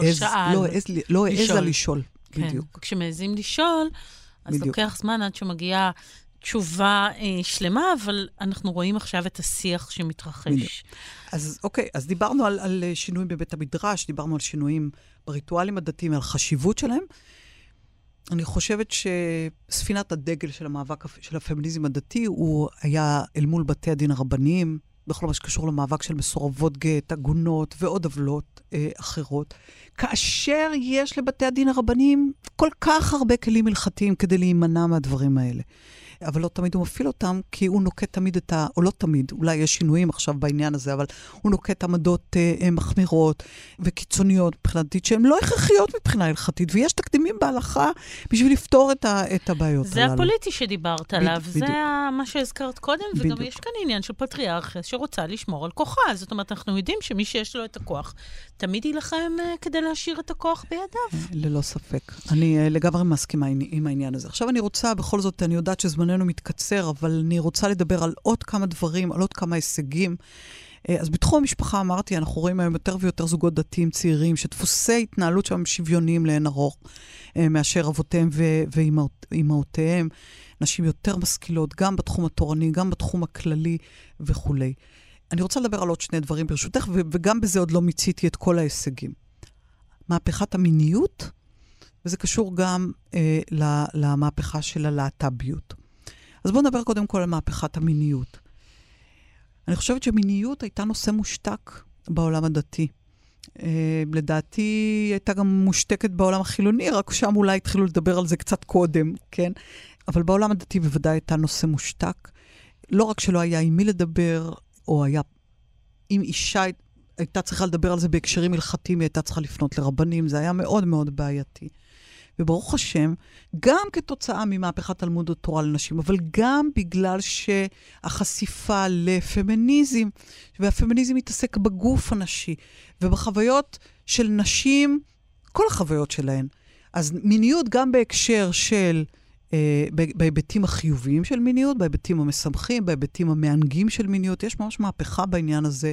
העז לה לשאול. כן. בדיוק. כשמעזים לשאול, אז בדיוק. לוקח זמן עד שמגיעה תשובה שלמה, אבל אנחנו רואים עכשיו את השיח שמתרחש. בדיוק. אז אוקיי, אז דיברנו על שינויים בבית המדרש, דיברנו על שינויים בריטואלים הדתיים, על חשיבות שלהם. אני חושבת שספינת הדגל של המאבק של הפמיניזם הדתי, הוא היה אל מול בתי הדין הרבניים, בכל מה שקשור למאבק של מסורבות גט, עגונות ועוד עוולות אחרות. כאשר יש לבתי הדין הרבניים כל כך הרבה כלים הלכתיים כדי להימנע מהדברים האלה. אבל לא תמיד הוא מפעיל אותם, כי הוא נוקט תמיד או לא תמיד, אולי יש שינויים עכשיו בעניין הזה, אבל הוא נוקט עמדות מחמירות וקיצוניות מבחינתית, שהן לא הכרחיות מבחינה הלכתית, ויש תקדימים בהלכה בשביל לפתור את הבעיות זה הללו. הפוליטי שדיברת עליו, זה מה שהזכרת קודם, וגם יש כאן עניין של פטריארכיה שרוצה לשמור על כוחה, זאת אומרת, אנחנו יודעים שמי שיש לו את הכוח, תמיד ילחם כדי להשאיר את הכוח בידיו. ללא ספק. אני לגמרי מסכימה עם העניין הזה. עכשיו אני רוצה, בכל זאת, אני יודעת שזמננו מתקצר, אבל אני רוצה לדבר על עוד כמה דברים, על עוד כמה הישגים. אז בתחום המשפחה אמרתי, אנחנו רואים היום יותר ויותר זוגות דתיים צעירים, שדפוסי התנהלות שם שוויוניים לאין ארוך, מאשר אבותיהם ואימהותיהם, נשים יותר משכילות, גם בתחום התורני, גם בתחום הכללי וכו'. אני רוצה לדבר על עוד שני דברים ברשותך, וגם בזה עוד לא מיציתי את כל ההישגים. מהפכת המיניות, וזה קשור גם למהפכה של הלהט"ביות. אז בואו נדבר קודם כל על מהפכת המיניות. אני חושבת שמיניות הייתה נושא מושתק בעולם הדתי. לדעתי היא הייתה גם מושתקת בעולם החילוני, רק שם אולי התחילו לדבר על זה קצת קודם, כן? אבל בעולם הדתי בוודאי הייתה נושא מושתק. לא רק שלא היה עם מי לדבר, או היה עם אישה, הייתה צריכה לדבר על זה בהקשרים הלכתיים, היא הייתה צריכה לפנות לרבנים, זה היה מאוד מאוד בעייתי. וברוך השם, גם כתוצאה ממהפכת תלמוד התורה לנשים, אבל גם בגלל שהחשיפה לפמיניזם, והפמיניזם מתעסק בגוף הנשי, ובחוויות של נשים, כל החוויות שלהן. אז מיניות גם בהקשר של, בהיבטים החיוביים של מיניות, בהיבטים המשמחים, בהיבטים המענגים של מיניות, יש ממש מהפכה בעניין הזה.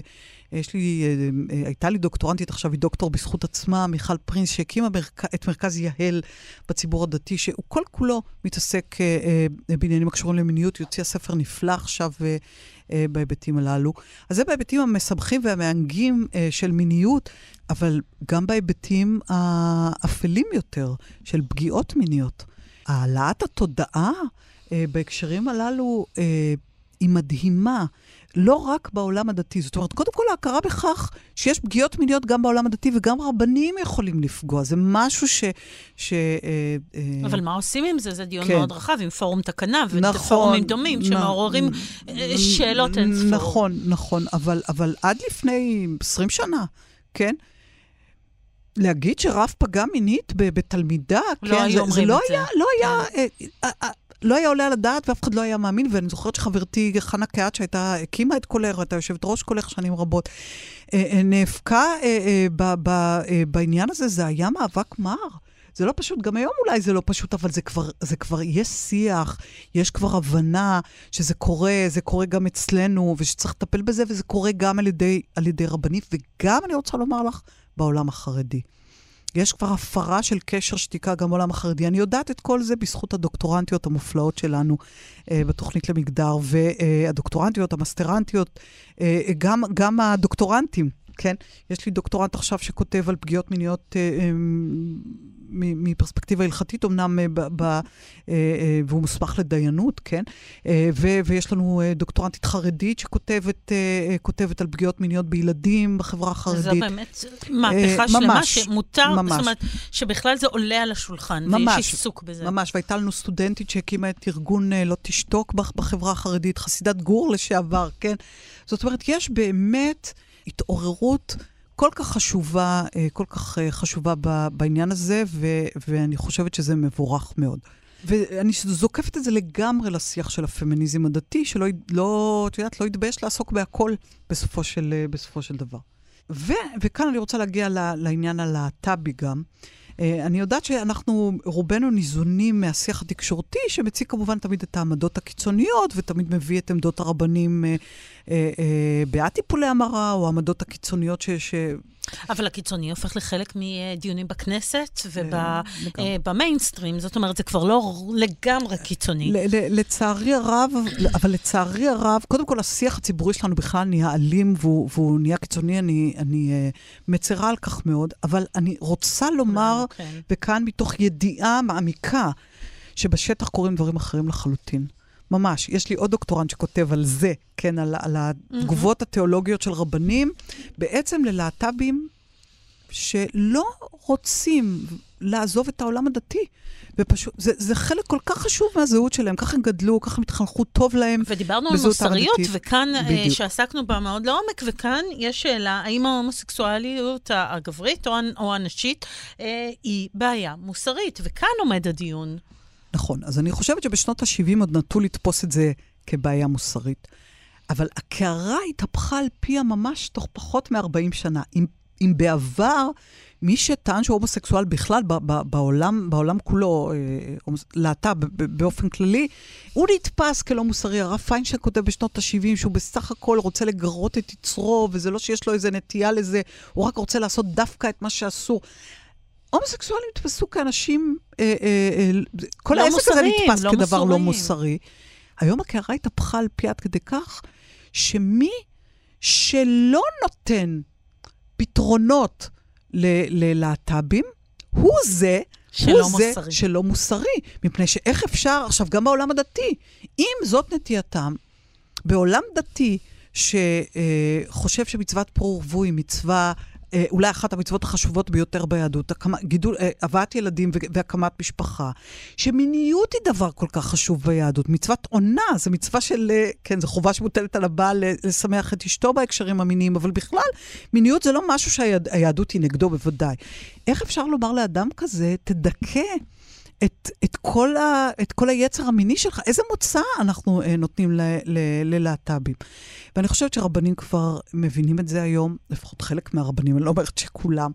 הייתה לי דוקטורנטית, עכשיו היא דוקטור בזכות עצמה, מיכל פרינס, שהקימה את מרכז יהל בציבור הדתי, שהוא כל כולו מתעסק בעניינים הקשורים למיניות, יוציא הספר נפלא עכשיו בהיבטים הללו. אז זה בהיבטים המשמחים והמענגים של מיניות, אבל גם בהיבטים האפלים יותר, של פגיעות מיניות. העלאת התודעה בהקשרים הללו היא מדהימה, לא רק בעולם הדתי. זאת אומרת, קודם כל ההכרה בכך שיש פגיעות מיניות גם בעולם הדתי, וגם רבנים יכולים לפגוע. זה משהו אבל מה עושים עם זה? זה דיון מאוד רחב, עם פורום תקנה, ופורומים דומים, שמעוררים שאלות אין ספור. נכון, אבל עד לפני 20 שנה, כן? להגיד שרב פגע מינית בתלמידה, לא כן? היו אומרים את זה. לא היה עולה על הדעת, ואף אחד לא היה מאמין, ואני זוכרת שחברתי חנה קהת, שהייתה, הקימה את קולך, הייתה יושבת ראש קולך שנים רבות, נאבקה בעניין הזה, זה היה מאבק מר. זה לא פשוט, גם היום אולי זה לא פשוט, אבל זה כבר יש שיח, יש כבר הבנה שזה קורה, זה קורה גם אצלנו, ושצריך לטפל בזה, וזה קורה גם על ידי רבנים, וגם אני רוצה לומר לך, בעולם החרדי. יש כבר הפרה של קשר שתיקה גם בעולם החרדי. אני יודעת את כל זה בזכות הדוקטורנטיות המופלאות שלנו בתוכנית למגדר, והדוקטורנטיות, המסטרנטיות, גם הדוקטורנטים, כן? יש לי דוקטורנט עכשיו שכותב על פגיעות מיניות מפרספקטיבה הלכתית, אמנם והוא מוסמך לדיינות, כן? ויש לנו דוקטורנטית חרדית שכותבת על פגיעות מיניות בילדים בחברה החרדית. זה באמת מהפכה שלמה שמותר, זאת אומרת, שבכלל זה עולה על השולחן, ויש עיסוק בזה. ממש, והייתה לנו סטודנטית שהקימה את ארגון לא תשתוק בחברה החרדית, חסידת גור לשעבר, כן? זאת אומרת, יש באמת התעוררות כל כך חשובה בעניין הזה, ואני חושבת שזה מבורך מאוד. ואני זוקפת את זה לגמרי לשיח של הפמיניזם הדתי, שלא יתבייש לעסוק בהכל בסופו של דבר. וכאן אני רוצה להגיע לעניין הלהט"בי גם. אני יודעת שאנחנו רובנו ניזונים מהשיח התקשורתי, שמציג כמובן תמיד את העמדות הקיצוניות, ותמיד מביא את עמדות הרבנים בעד טיפולי המרה, או העמדות הקיצוניות אבל הקיצוני הופך לחלק מדיונים בכנסת ובמיינסטרים, זאת אומרת, זה כבר לא לגמרי קיצוני. לצערי הרב, קודם כל השיח הציבורי שלנו בכלל נהיה אלים, והוא נהיה קיצוני, אני מצרה על כך מאוד, אבל אני רוצה לומר, וכאן מתוך ידיעה מעמיקה, שבשטח קוראים דברים אחרים לחלוטין. ממש, יש לי עוד דוקטורנט שכותב על זה, כן, על התגובות התיאולוגיות של רבנים, בעצם ללהט"בים שלא רוצים לעזוב את העולם הדתי. ופשוט, זה חלק כל כך חשוב מהזהות שלהם, כך הם גדלו, כך הם התחנכו טוב להם. ודיברנו על מוסריות, וכאן שעסקנו בה מאוד לעומק, וכאן יש שאלה, האם ההומוסקסואליות הגברית או הנשית היא בעיה מוסרית, וכאן עומד הדיון. נכון, אז אני חושבת שבשנות ה-70 עוד נטו לתפוס את זה כבעיה מוסרית. אבל הקערה התהפכה על פיה ממש תוך פחות מ-40 שנה. אם בעבר, מי שטען שהוא הומוסקסואל בכלל בעולם כולו, להט"ב באופן כללי, הוא נתפס כלא מוסרי. הרב פיינשטיין כותב בשנות ה-70 שהוא בסך הכל רוצה לגרות את יצרו, וזה לא שיש לו איזה נטייה לזה, הוא רק רוצה לעשות דווקא את מה שאסור. הומוסקסואלים נתפסו כאנשים, כל העסק הזה נתפס כדבר לא מוסרי. היום הקערה התהפכה על פי עד כדי כך, שמי שלא נותן פתרונות ללהט"בים, הוא זה שלא מוסרי. מפני שאיך אפשר, עכשיו גם בעולם הדתי, אם זאת נטייתם, בעולם דתי שחושב שמצוות פרו ורבו היא מצווה, אולי אחת המצוות החשובות ביותר ביהדות, הבאת ילדים והקמת משפחה, שמיניות היא דבר כל כך חשוב ביהדות, מצוות עונה, זה מצווה של, כן, זו חובה שמוטלת על הבעל לשמח את אשתו בהקשרים המיניים, אבל בכלל, מיניות זה לא משהו שהיהדות היא נגדו בוודאי. איך אפשר לומר לאדם כזה, תדכא את כל היצר המיני שלך? איזה מוצא אנחנו נותנים ללהט"בים? ואני חושבת שרבנים כבר מבינים את זה היום, לפחות חלק מהרבנים, אני לא אומרת שכולם.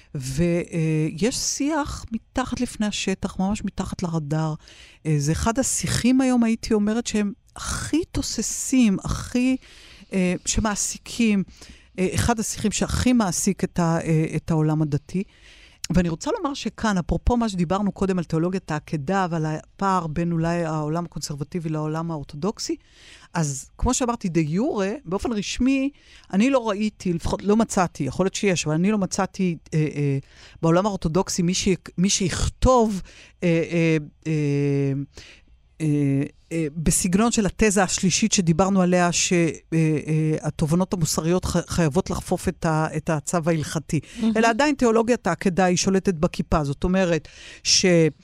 ויש שיח מתחת לפני השטח, ממש מתחת לרדאר. זה אחד השיחים היום, הייתי אומרת, שהם הכי תוססים, הכי שמעסיקים, אחד השיחים שהכי מעסיק את העולם הדתי. ואני רוצה לומר שכאן, אפרופו מה שדיברנו קודם על תיאולוגיית העקדה ועל הפער בין אולי העולם הקונסרבטיבי לעולם האורתודוקסי, אז כמו שאמרתי, דה יורה, באופן רשמי, אני לא ראיתי, לפחות לא מצאתי, יכול להיות שיש, אבל אני לא מצאתי בעולם האורתודוקסי מי שיכתוב בסגנון של התזה השלישית שדיברנו עליה, שהתובנות המוסריות חייבות לחפוף את הצו ההלכתי. אלא עדיין תיאולוגיית העקדה היא שולטת בכיפה. זאת אומרת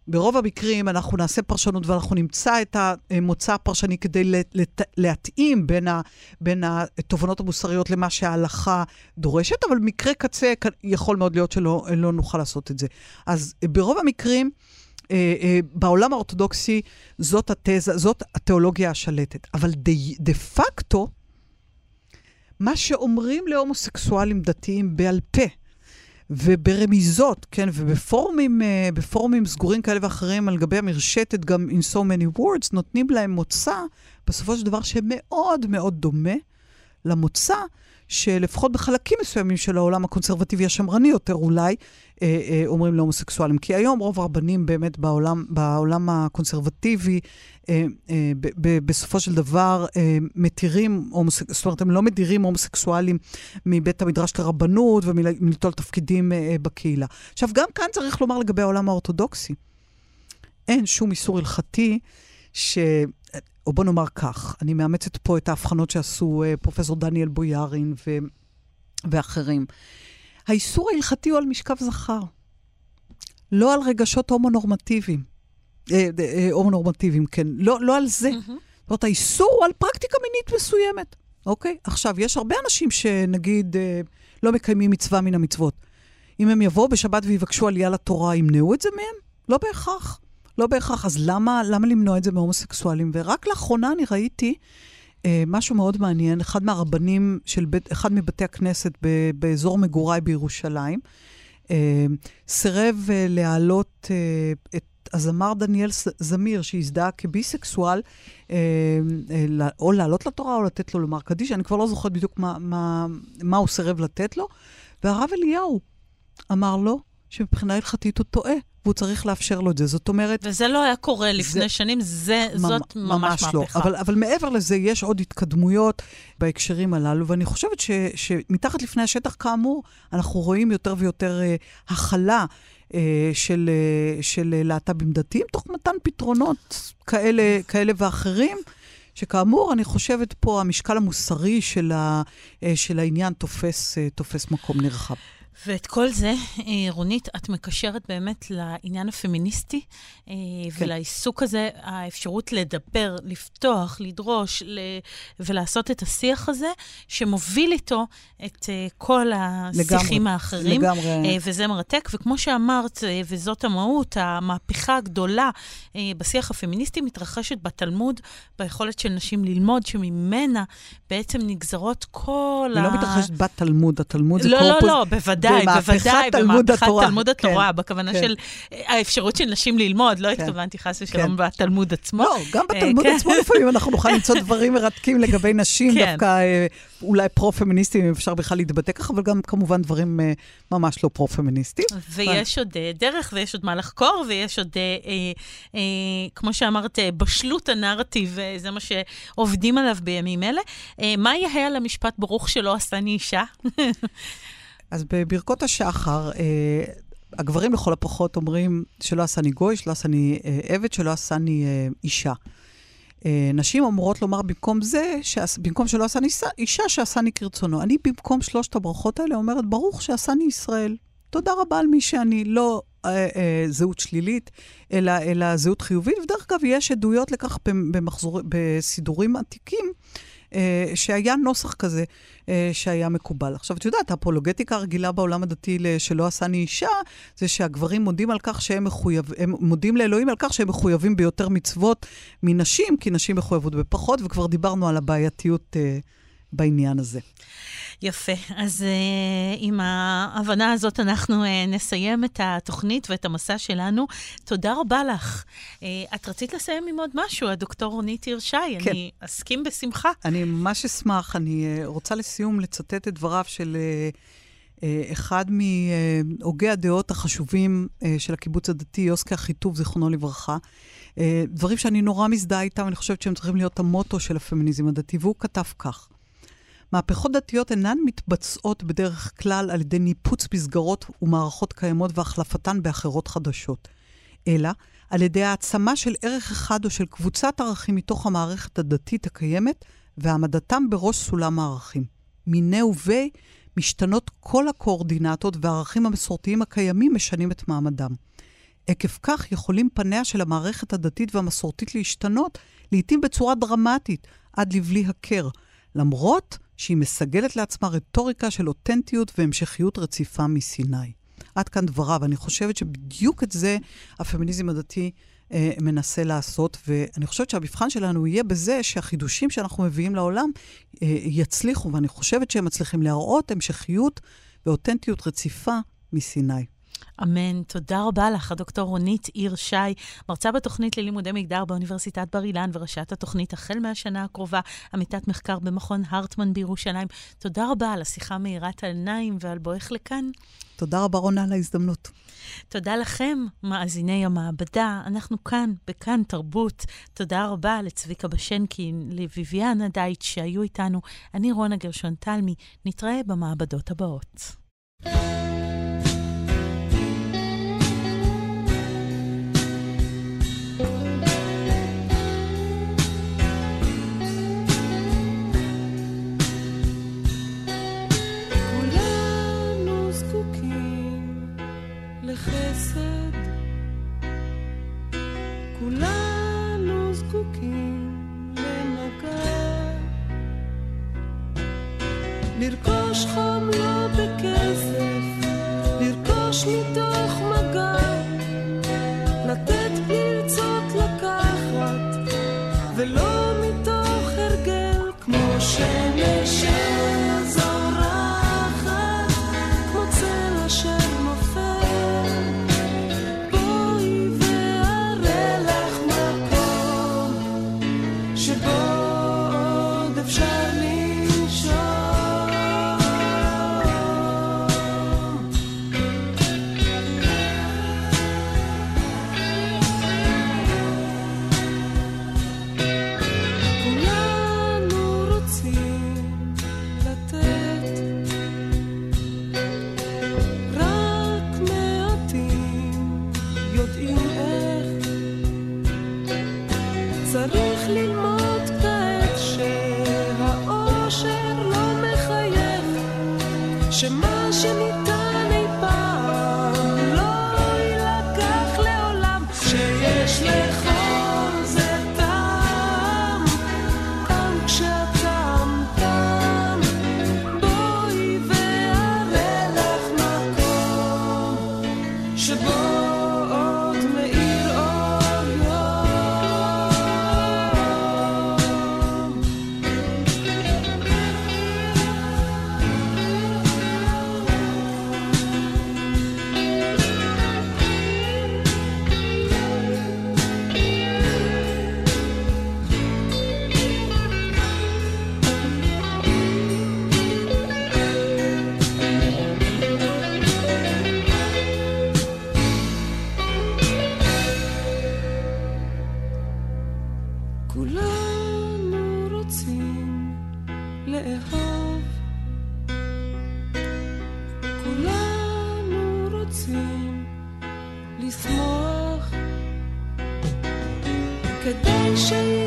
ברוב המקרים אנחנו נעשה פרשנות ואנחנו נמצא את המוצא הפרשני כדי להתאים בין התובנות המוסריות למה שההלכה דורשת, אבל מקרה קצה יכול מאוד להיות שלא נוכל לעשות את זה. אז ברוב המקרים, בעולם האורתודוקסי זאת התזה, זאת התיאולוגיה השלטת. אבל דה פקטו, מה שאומרים להומוסקסואלים דתיים בעל פה, וברמיזות, כן, ובפורומים סגורים כאלה ואחרים על גבי המרשתת, גם in so many words, נותנים להם מוצא, בסופו של דבר שמאוד מאוד דומה למוצא, שלפחות בחלקים מסוימים של העולם הקונסרבטיבי השמרני יותר אולי, אומרים להומוסקסואלים. כי היום רוב הרבנים באמת בעולם הקונסרבטיבי, בסופו של דבר מתירים, זאת אומרת, הם לא מדירים הומוסקסואלים מבית המדרש לרבנות ומליטול תפקידים בקהילה. עכשיו, גם כאן צריך לומר לגבי העולם האורתודוקסי. אין שום איסור הלכתי או בוא נאמר כך, אני מאמצת פה את ההבחנות שעשו פרופסור דניאל בויארין ואחרים. האיסור ההלכתי הוא על משכב זכר. לא על רגשות הומונורמטיביים. הומונורמטיביים, כן. לא על זה. זאת אומרת, האיסור הוא על פרקטיקה מינית מסוימת. אוקיי? עכשיו, יש הרבה אנשים שנגיד לא מקיימים מצווה מן המצוות. אם הם יבואו בשבת ויבקשו עלייה לתורה, ימנעו את זה מהם? לא בהכרח. לא בהכרח, אז למה למנוע את זה מהומוסקסואלים? ורק לאחרונה אני ראיתי משהו מאוד מעניין, אחד מהרבנים של אחד מבתי הכנסת באזור מגוריי בירושלים, סירב להעלות את הזמר דניאל זמיר, שהזדהה כביסקסואל, או לעלות לתורה או לתת לו לומר קדיש, אני כבר לא זוכרת בדיוק מה הוא סירב לתת לו, והרב אליהו אמר לו שמבחינה הלכתית הוא טועה, והוא צריך לאפשר לו את זה. זאת אומרת... וזה לא היה קורה לפני שנים, זאת ממש מהפכה. אבל מעבר לזה, יש עוד התקדמויות בהקשרים הללו, ואני חושבת שמתחת לפני השטח, כאמור, אנחנו רואים יותר ויותר הכלה של להט"בים דתיים, תוך מתן פתרונות כאלה ואחרים, שכאמור, אני חושבת פה, המשקל המוסרי של העניין תופס מקום נרחב. ואת כל זה, רונית, את מקשרת באמת לעניין הפמיניסטי, ולעיסוק הזה, האפשרות לדבר, לפתוח, לדרוש, ולעשות את השיח הזה, שמוביל איתו את כל השיחים האחרים. לגמרי. וזה מרתק, וכמו שאמרת, וזאת המהות, המהפכה הגדולה בשיח הפמיניסטי מתרחשת בתלמוד, ביכולת של נשים ללמוד, שממנה בעצם נגזרות כל היא לא מתרחשת בתלמוד, התלמוד זה לא, בוודאי, במהפכת תלמוד התורה, בכוונה של האפשרות של נשים ללמוד, לא התכוונתי חס ושלום בתלמוד עצמו. לא, גם בתלמוד עצמו לפעמים אנחנו נוכל למצוא דברים מרתקים לגבי נשים, דווקא אולי פרו-פמיניסטים, אם אפשר בכלל להתבטא כך, אבל גם כמובן דברים ממש לא פרו-פמיניסטים. ויש עוד דרך, ויש עוד מה לחקור, ויש עוד, כמו שאמרת, בשלות הנרטיב, זה מה שעובדים עליו בימים אלה. מה יהיה על המשפט ברוך שלא עשני אישה? אז בברכות השחר, הגברים לכל הפחות אומרים שלא עשני גוי, שלא עשני עבד, שלא עשני אישה. נשים אומרות לומר במקום שלא עשני אישה, שעשני כרצונו. אני במקום שלושת הברכות האלה אומרת, ברוך שעשני ישראל. תודה רבה על מי שאני, לא זהות שלילית, אלא זהות חיובית. ודרך אגב, יש עדויות לכך בסידורים עתיקים, שהיה נוסח כזה שהיה מקובל. עכשיו, את יודעת, האפולוגטיקה הרגילה בעולם הדתי שלא עשני אישה, זה שהגברים מודים על כך הם מודים לאלוהים על כך שהם מחויבים ביותר מצוות מנשים, כי נשים מחויבות בפחות, וכבר דיברנו על הבעייתיות בעניין הזה. יפה. אז עם ההבנה הזאת אנחנו נסיים את התוכנית ואת המסע שלנו. תודה רבה לך. את רצית לסיים עם עוד משהו, הדוקטור רונית ירשי. כן. אני אסכים בשמחה. אני ממש אשמח. אני רוצה לסיום לצטט את דבריו של אחד מהוגי הדעות החשובים של הקיבוץ הדתי, יוסקי אחיטוב, זיכרונו לברכה. דברים שאני נורא מזדהה איתם, אני חושבת שהם צריכים להיות המוטו של הפמיניזם הדתי, והוא כתב כך: מהפכות דתיות אינן מתבצעות בדרך כלל על ידי ניפוץ מסגרות ומערכות קיימות והחלפתן באחרות חדשות, אלא על ידי העצמה של ערך אחד או של קבוצת ערכים מתוך המערכת הדתית הקיימת והעמדתם בראש סולם הערכים. מיני ובי משתנות כל הקואורדינטות והערכים המסורתיים הקיימים משנים את מעמדם. עקב כך יכולים פניה של המערכת הדתית והמסורתית להשתנות, לעתים בצורה דרמטית, עד לבלי הכר, למרות שהיא מסגלת לעצמה רטוריקה של אותנטיות והמשכיות רציפה מסיני. עד כאן דבריו, אני חושבת שבדיוק את זה הפמיניזם הדתי מנסה לעשות, ואני חושבת שהמבחן שלנו יהיה בזה שהחידושים שאנחנו מביאים לעולם יצליחו, ואני חושבת שהם מצליחים להראות המשכיות ואותנטיות רציפה מסיני. אמן. תודה רבה לך, הדוקטור רונית עיר שי, מרצה בתוכנית ללימודי מגדר באוניברסיטת בר אילן, וראשת התוכנית החל מהשנה הקרובה, עמיתת מחקר במכון הרטמן בירושלים. תודה רבה על השיחה מאירת העיניים ועל בואך לכאן. תודה רבה רונה על ההזדמנות. תודה לכם, מאזיני המעבדה. אנחנו כאן, בכאן תרבות. תודה רבה לצביקה בשנקין, לביביאנה דייט שהיו איתנו. אני רונה גרשון תלמי. נתראה במעבדות הבאות. לחסד, כולנו זקוקים למגע, לרכוש חום לא בכסף, לרכוש מתוך מגע, לתת לרצות לקחת, ולא מתוך הרגל, כמו שמש זורחת, כמו צל אשר שמה שניתן אי פעם לא ילקח לעולם, שיש לכל זה טעם, גם כשהטעם טעם, בואי ואראה לך מקום שבו עוד מאיר אור יום. כולנו רוצים לאהוב, כולנו רוצים לשמוח, כדי